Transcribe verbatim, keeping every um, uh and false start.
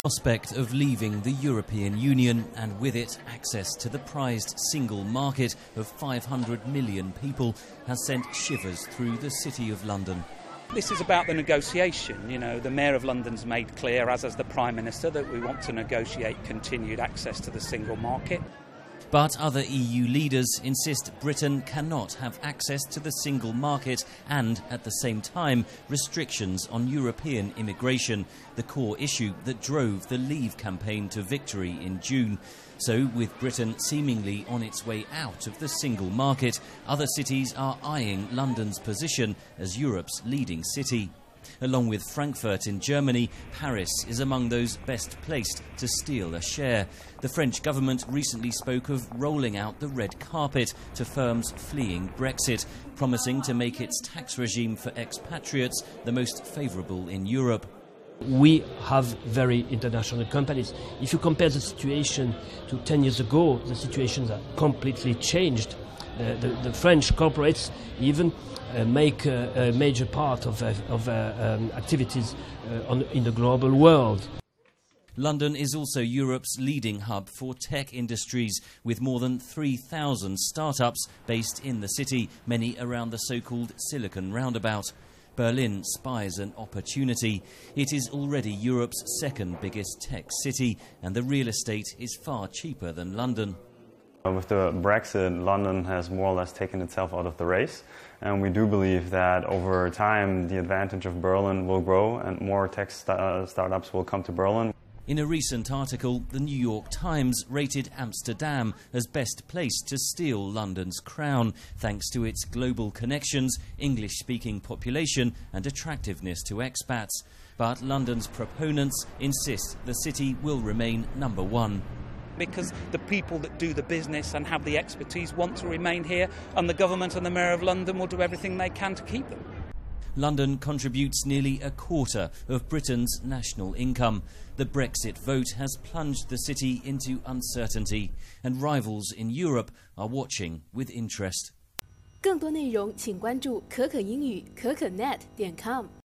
Prospect of leaving the European Union, and with it access to the prized single market of five hundred million people, has sent shivers through the City of London. This is about the negotiation. You know, the Mayor of London's made clear, as has the Prime Minister, that we want to negotiate continued access to the single market. But other E U leaders insist Britain cannot have access to the single market and, at the same time, restrictions on European immigration, the core issue that drove the Leave campaign to victory in June. So, with Britain seemingly on its way out of the single market, other cities are eyeing London's position as Europe's leading city. Along with Frankfurt in Germany, Paris is among those best placed to steal a share. The French government recently spoke of rolling out the red carpet to firms fleeing Brexit, promising to make its tax regime for expatriates the most favourable in Europe. We have very international companies. If you compare the situation to ten years ago, the situations are completely changed. Uh, the, the French corporates even uh, make uh, a major part of, uh, of uh, um, activities uh, on, in the global world. London is also Europe's leading hub for tech industries, with more than three thousand startups based in the city, many around the so-called Silicon Roundabout. Berlin spies an opportunity. It is already Europe's second biggest tech city, and the real estate is far cheaper than London. With the Brexit, London has more or less taken itself out of the race, and we do believe that over time the advantage of Berlin will grow and more tech st uh, startups will come to Berlin. In a recent article, the New York Times rated Amsterdam as best placed to steal London's crown, thanks to its global connections, English-speaking population and attractiveness to expats. But London's proponents insist the city will remain number one. Because the people that do the business and have the expertise want to remain here, and the government and the Mayor of London will do everything they can to keep them. London contributes nearly a quarter of Britain's national income. The Brexit vote has plunged the city into uncertainty, and rivals in Europe are watching with interest. 更多内容请关注可可英语可可 net 点 com。